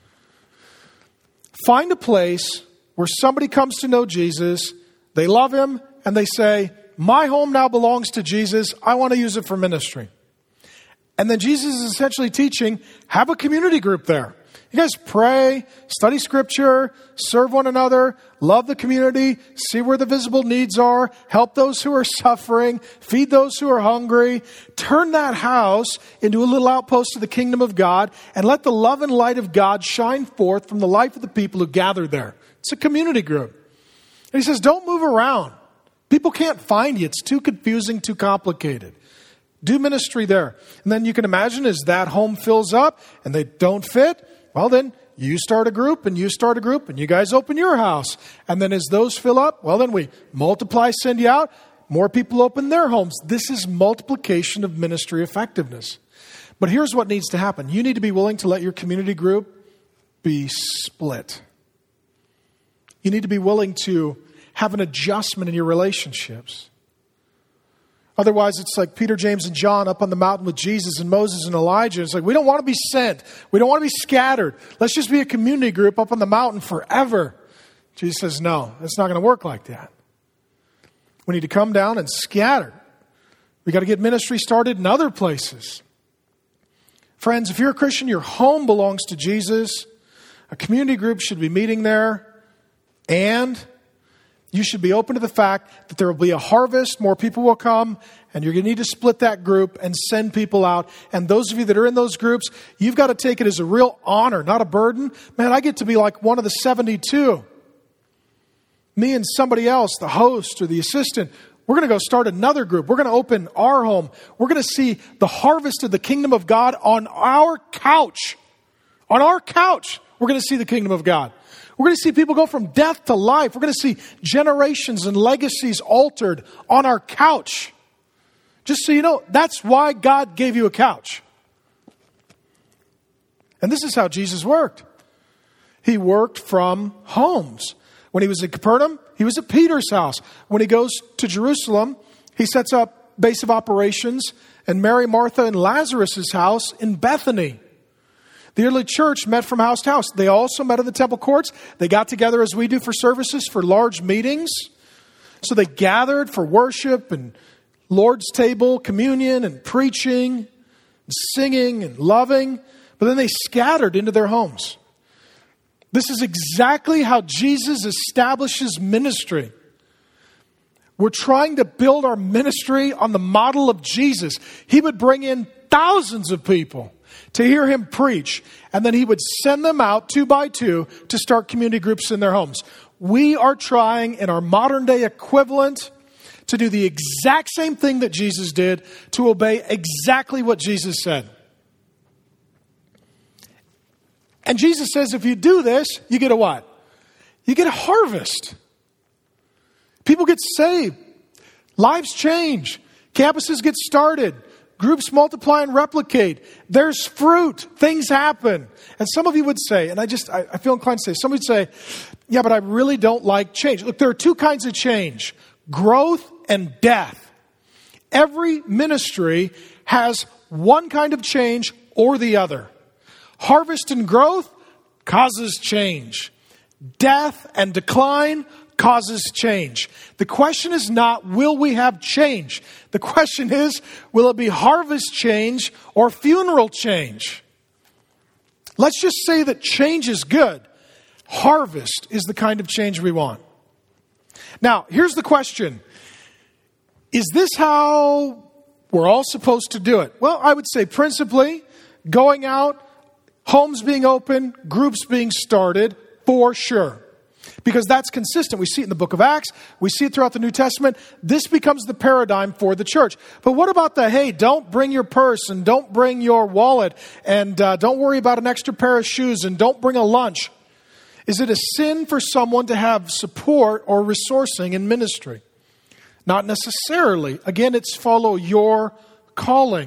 Find a place where somebody comes to know Jesus, they love him, and they say, my home now belongs to Jesus. I want to use it for ministry. And then Jesus is essentially teaching, have a community group there. You guys pray, study scripture, serve one another, love the community, see where the visible needs are, help those who are suffering, feed those who are hungry. Turn that house into a little outpost of the kingdom of God, and let the love and light of God shine forth from the life of the people who gather there. It's a community group. And he says, don't move around. People can't find you. It's too confusing, too complicated. Do ministry there. And then you can imagine as that home fills up and they don't fit, well then you start a group and you start a group and you guys open your house. And then as those fill up, well then we multiply, send you out. More people open their homes. This is multiplication of ministry effectiveness. But here's what needs to happen. You need to be willing to let your community group be split. You need to be willing to have an adjustment in your relationships. Otherwise, it's like Peter, James, and John up on the mountain with Jesus and Moses and Elijah. It's like, we don't want to be sent. We don't want to be scattered. Let's just be a community group up on the mountain forever. Jesus says, no, it's not going to work like that. We need to come down and scatter. We got to get ministry started in other places. Friends, if you're a Christian, your home belongs to Jesus. A community group should be meeting there. And you should be open to the fact that there will be a harvest, more people will come, and you're going to need to split that group and send people out. And those of you that are in those groups, you've got to take it as a real honor, not a burden. Man, I get to be like one of the seventy-two. Me and somebody else, the host or the assistant, we're going to go start another group. We're going to open our home. We're going to see the harvest of the kingdom of God on our couch. On our couch, we're going to see the kingdom of God. We're going to see people go from death to life. We're going to see generations and legacies altered on our couch. Just so you know, that's why God gave you a couch. And this is how Jesus worked. He worked from homes. When he was in Capernaum, he was at Peter's house. When he goes to Jerusalem, he sets up base of operations in Mary, Martha, and Lazarus' house in Bethany. The early church met from house to house. They also met in the temple courts. They got together as we do for services, for large meetings. So they gathered for worship and Lord's table, communion and preaching, and singing and loving. But then they scattered into their homes. This is exactly how Jesus establishes ministry. We're trying to build our ministry on the model of Jesus. He would bring in thousands of people to hear him preach, and then he would send them out two by two to start community groups in their homes. We are trying in our modern day equivalent to do the exact same thing that Jesus did, to obey exactly what Jesus said. And Jesus says, if you do this, you get a what? You get a harvest. People get saved. Lives change. Campuses get started. Groups multiply and replicate. There's fruit. Things happen. And some of you would say, and I just, I, I feel inclined to say, some would say, yeah, but I really don't like change. Look, there are two kinds of change. Growth and death. Every ministry has one kind of change or the other. Harvest and growth causes change. Death and decline causes change. The question is not, will we have change? The question is, will it be harvest change or funeral change? Let's just say that change is good. Harvest is the kind of change we want. Now, here's the question. Is this how we're all supposed to do it? Well, I would say principally, going out, homes being open, groups being started, for sure. Because that's consistent. We see it in the book of Acts. We see it throughout the New Testament. This becomes the paradigm for the church. But what about the, hey, don't bring your purse and don't bring your wallet and uh, don't worry about an extra pair of shoes and don't bring a lunch? Is it a sin for someone to have support or resourcing in ministry? Not necessarily. Again, it's follow your calling.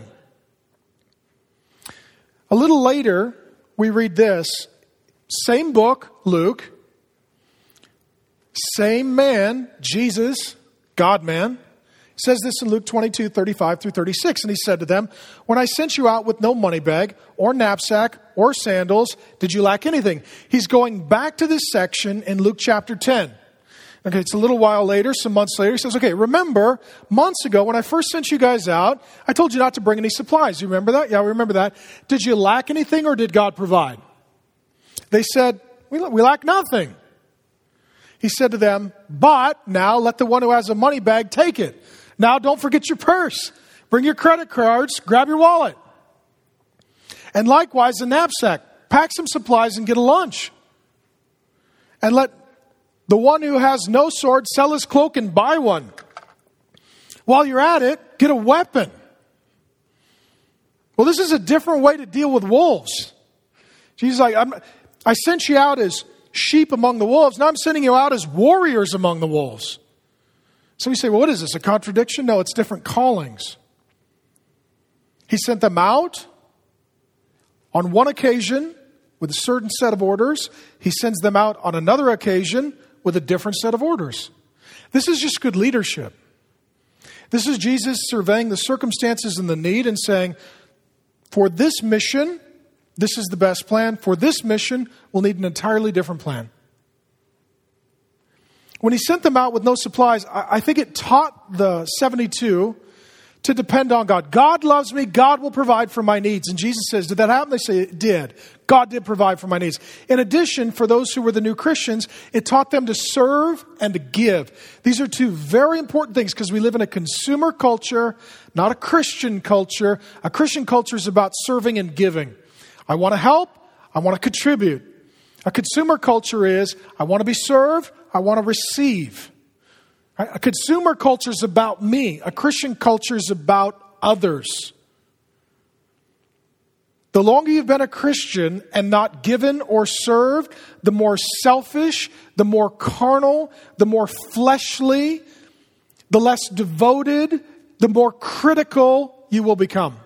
A little later, we read this. Same book, Luke. Same man, Jesus, God-man. He says this in Luke twenty-two, thirty-five through thirty-six. And he said to them, when I sent you out with no money bag or knapsack or sandals, did you lack anything? He's going back to this section in Luke chapter ten. Okay, it's a little while later, some months later. He says, okay, remember months ago when I first sent you guys out, I told you not to bring any supplies. You remember that? Yeah, we remember that. Did you lack anything or did God provide? They said, we, we lack nothing. He said to them, but now let the one who has a money bag take it. Now don't forget your purse. Bring your credit cards. Grab your wallet. And likewise, a knapsack. Pack some supplies and get a lunch. And let the one who has no sword sell his cloak and buy one. While you're at it, get a weapon. Well, this is a different way to deal with wolves. Jesus is like, I'm, I sent you out as sheep among the wolves. Now I'm sending you out as warriors among the wolves. So we say, well, what is this, a contradiction? No, it's different callings. He sent them out on one occasion with a certain set of orders. He sends them out on another occasion with a different set of orders. This is just good leadership. This is Jesus surveying the circumstances and the need and saying, for this mission, this is the best plan. For this mission, we'll need an entirely different plan. When he sent them out with no supplies, I think it taught the seventy-two to depend on God. God loves me. God will provide for my needs. And Jesus says, did that happen? They say it did. God did provide for my needs. In addition, for those who were the new Christians, it taught them to serve and to give. These are two very important things because we live in a consumer culture, not a Christian culture. A Christian culture is about serving and giving. I want to help. I want to contribute. A consumer culture is, I want to be served. I want to receive. A consumer culture is about me. A Christian culture is about others. The longer you've been a Christian and not given or served, the more selfish, the more carnal, the more fleshly, the less devoted, the more critical you will become.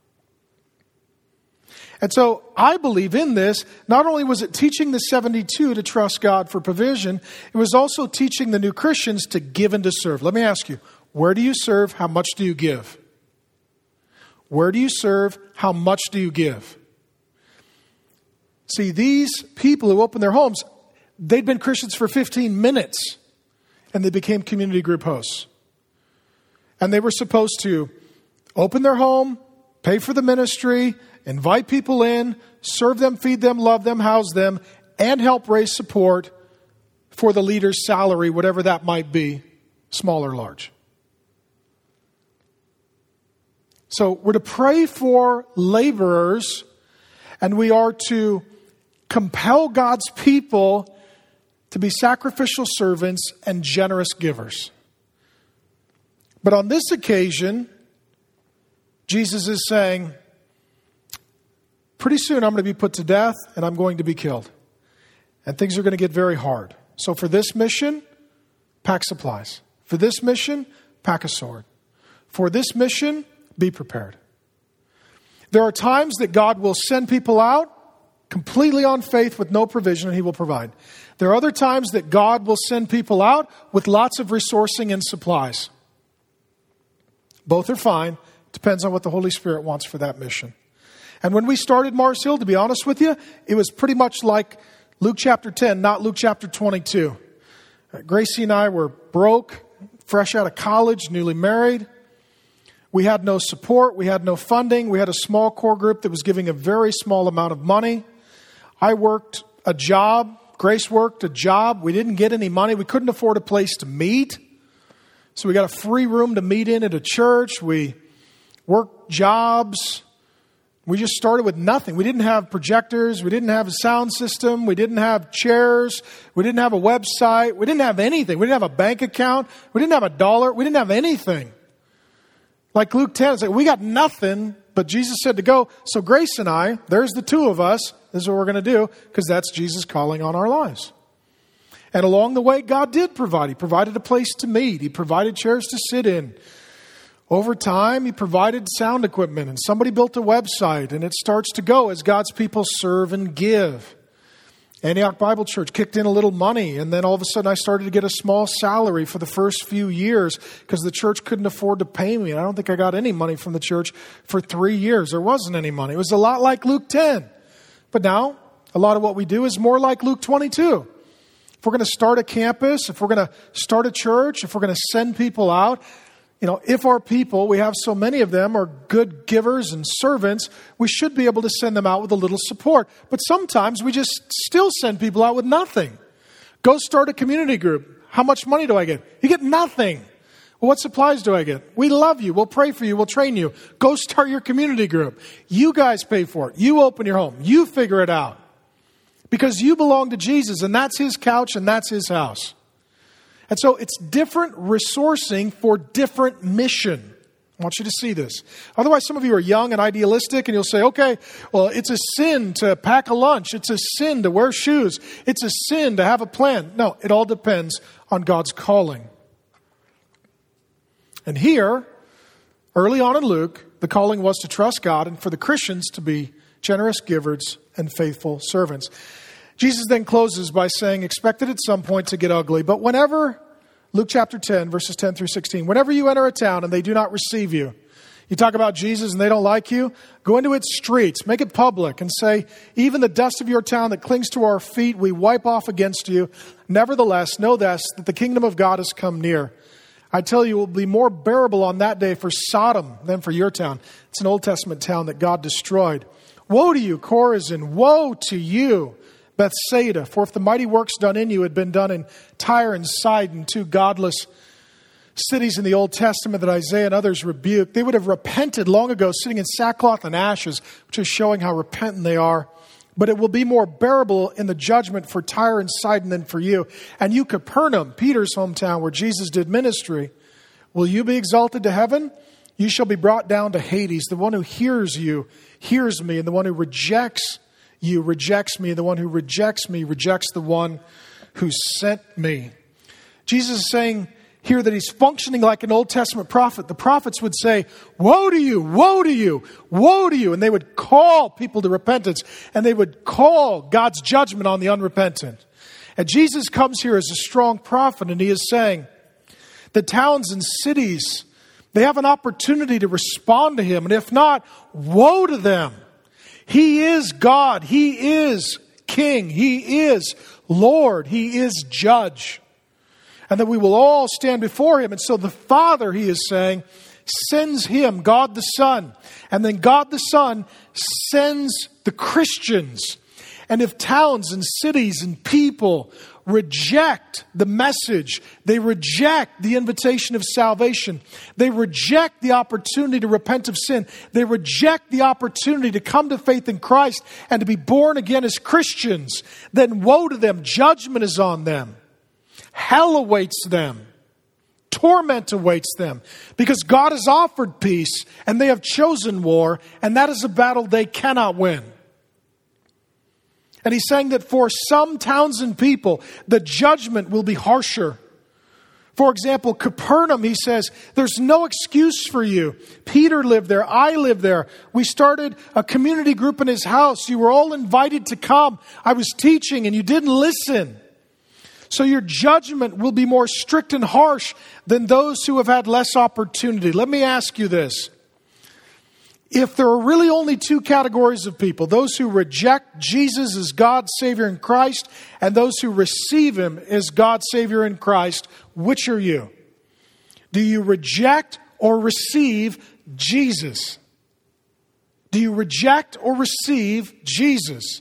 And so I believe in this. Not only was it teaching the seventy-two to trust God for provision, it was also teaching the new Christians to give and to serve. Let me ask you, where do you serve? How much do you give? Where do you serve? How much do you give? See, these people who opened their homes, they'd been Christians for fifteen minutes, and they became community group hosts. And they were supposed to open their home, pay for the ministry, invite people in, serve them, feed them, love them, house them, and help raise support for the leader's salary, whatever that might be, small or large. So we're to pray for laborers, and we are to compel God's people to be sacrificial servants and generous givers. But on this occasion, Jesus is saying, pretty soon I'm going to be put to death and I'm going to be killed. And things are going to get very hard. So for this mission, pack supplies. For this mission, pack a sword. For this mission, be prepared. There are times that God will send people out completely on faith with no provision, and He will provide. There are other times that God will send people out with lots of resourcing and supplies. Both are fine. Depends on what the Holy Spirit wants for that mission. And when we started Mars Hill, to be honest with you, it was pretty much like Luke chapter ten, not Luke chapter twenty-two. Gracie and I were broke, fresh out of college, newly married. We had no support. We had no funding. We had a small core group that was giving a very small amount of money. I worked a job. Grace worked a job. We didn't get any money. We couldn't afford a place to meet. So we got a free room to meet in at a church. We worked jobs. We just started with nothing. We didn't have projectors. We didn't have a sound system. We didn't have chairs. We didn't have a website. We didn't have anything. We didn't have a bank account. We didn't have a dollar. We didn't have anything. Like Luke ten, it's like we got nothing, but Jesus said to go. So Grace and I, there's the two of us. This is what we're going to do because that's Jesus calling on our lives. And along the way, God did provide. He provided a place to meet. He provided chairs to sit in. Over time, He provided sound equipment, and somebody built a website, and it starts to go as God's people serve and give. Antioch Bible Church kicked in a little money, and then all of a sudden I started to get a small salary for the first few years because the church couldn't afford to pay me. And I don't think I got any money from the church for three years. There wasn't any money. It was a lot like Luke ten. But now, a lot of what we do is more like Luke twenty-two. If we're going to start a campus, if we're going to start a church, if we're going to send people out, you know, if our people, we have so many of them, are good givers and servants, we should be able to send them out with a little support. But sometimes we just still send people out with nothing. Go start a community group. How much money do I get? You get nothing. Well, what supplies do I get? We love you. We'll pray for you. We'll train you. Go start your community group. You guys pay for it. You open your home. You figure it out. Because you belong to Jesus, and that's his couch and that's his house. And so it's different resourcing for different mission. I want you to see this. Otherwise, some of you are young and idealistic, and you'll say, okay, well, it's a sin to pack a lunch. It's a sin to wear shoes. It's a sin to have a plan. No, it all depends on God's calling. And here, early on in Luke, the calling was to trust God and for the Christians to be generous givers and faithful servants. Jesus then closes by saying, expect it at some point to get ugly. But whenever, Luke chapter ten, verses ten through sixteen, whenever you enter a town and they do not receive you, you talk about Jesus and they don't like you, go into its streets, make it public and say, even the dust of your town that clings to our feet, we wipe off against you. Nevertheless, know this, that the kingdom of God has come near. I tell you, it will be more bearable on that day for Sodom than for your town. It's an Old Testament town that God destroyed. Woe to you, Chorazin! Woe to you, Bethsaida! For if the mighty works done in you had been done in Tyre and Sidon, two godless cities in the Old Testament that Isaiah and others rebuked, they would have repented long ago, sitting in sackcloth and ashes, which is showing how repentant they are. But it will be more bearable in the judgment for Tyre and Sidon than for you. And you, Capernaum, Peter's hometown, where Jesus did ministry, will you be exalted to heaven? You shall be brought down to Hades. The one who hears you hears me, and the one who rejects you rejects me. The one who rejects me rejects the one who sent me. Jesus is saying here that he's functioning like an Old Testament prophet. The prophets would say, woe to you, woe to you, woe to you. And they would call people to repentance, and they would call God's judgment on the unrepentant. And Jesus comes here as a strong prophet, and he is saying the towns and cities, they have an opportunity to respond to him. And if not, woe to them. He is God. He is King. He is Lord. He is Judge. And that we will all stand before him. And so the Father, he is saying, sends him, God the Son. And then God the Son sends the Christians. And if towns and cities and people reject the message, they reject the invitation of salvation, they reject the opportunity to repent of sin, they reject the opportunity to come to faith in Christ and to be born again as Christians, then woe to them. Judgment is on them. Hell awaits them. Torment awaits them. Because God has offered peace and they have chosen war, and that is a battle they cannot win. And he's saying that for some towns and people, the judgment will be harsher. For example, Capernaum, he says, there's no excuse for you. Peter lived there. I lived there. We started a community group in his house. You were all invited to come. I was teaching and you didn't listen. So your judgment will be more strict and harsh than those who have had less opportunity. Let me ask you this. If there are really only two categories of people, those who reject Jesus as God, Savior, in Christ, and those who receive him as God, Savior, in Christ, which are you? Do you reject or receive Jesus? Do you reject or receive Jesus?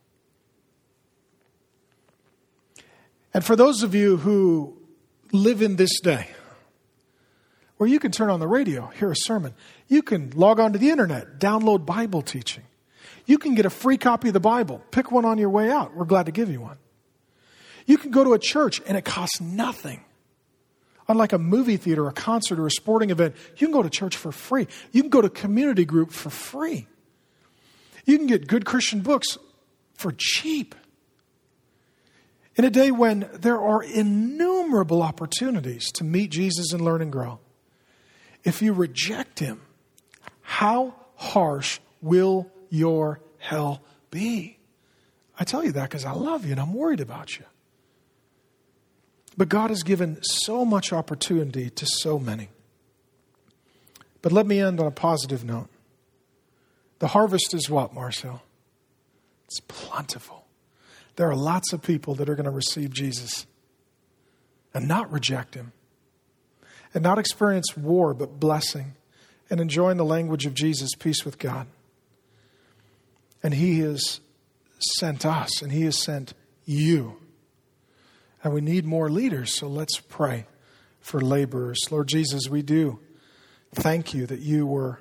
And for those of you who live in this day, where you can turn on the radio, hear a sermon, you can log on to the internet, download Bible teaching. You can get a free copy of the Bible. Pick one on your way out. We're glad to give you one. You can go to a church and it costs nothing. Unlike a movie theater, a concert, or a sporting event, you can go to church for free. You can go to community group for free. You can get good Christian books for cheap. In a day when there are innumerable opportunities to meet Jesus and learn and grow. If you reject him, how harsh will your hell be? I tell you that because I love you and I'm worried about you. But God has given so much opportunity to so many. But let me end on a positive note. The harvest is what, Marcel? It's plentiful. There are lots of people that are going to receive Jesus and not reject him and not experience war but blessing and enjoying the language of Jesus, peace with God. And he has sent us and he has sent you. And we need more leaders, so let's pray for laborers. Lord Jesus, we do thank you that you were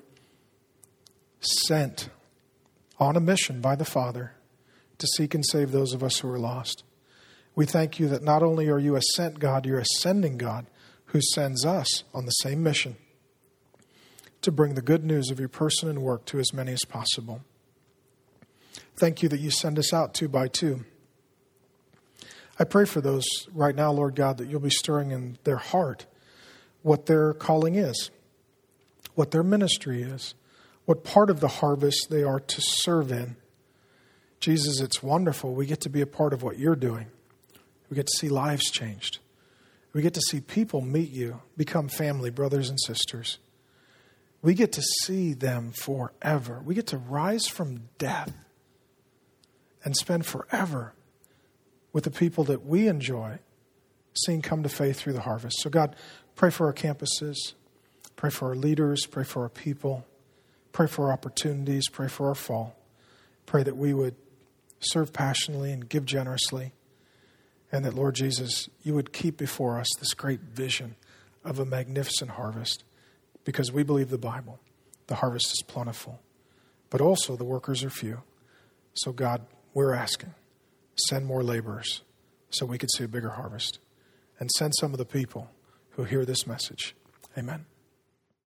sent on a mission by the Father to seek and save those of us who are lost. We thank you that not only are you a sent God, you're a sending God who sends us on the same mission to bring the good news of your person and work to as many as possible. Thank you that you send us out two by two. I pray for those right now, Lord God, that you'll be stirring in their heart what their calling is, what their ministry is, what part of the harvest they are to serve in. Jesus, it's wonderful. We get to be a part of what you're doing. We get to see lives changed. We get to see people meet you, become family, brothers and sisters. We get to see them forever. We get to rise from death and spend forever with the people that we enjoy seeing come to faith through the harvest. So God, pray for our campuses. Pray for our leaders. Pray for our people. Pray for our opportunities. Pray for our fall. Pray that we would serve passionately and give generously. And that, Lord Jesus, you would keep before us this great vision of a magnificent harvest. Because we believe the Bible. The harvest is plentiful. But also the workers are few. So God, we're asking, send more laborers so we could see a bigger harvest. And send some of the people who hear this message. Amen.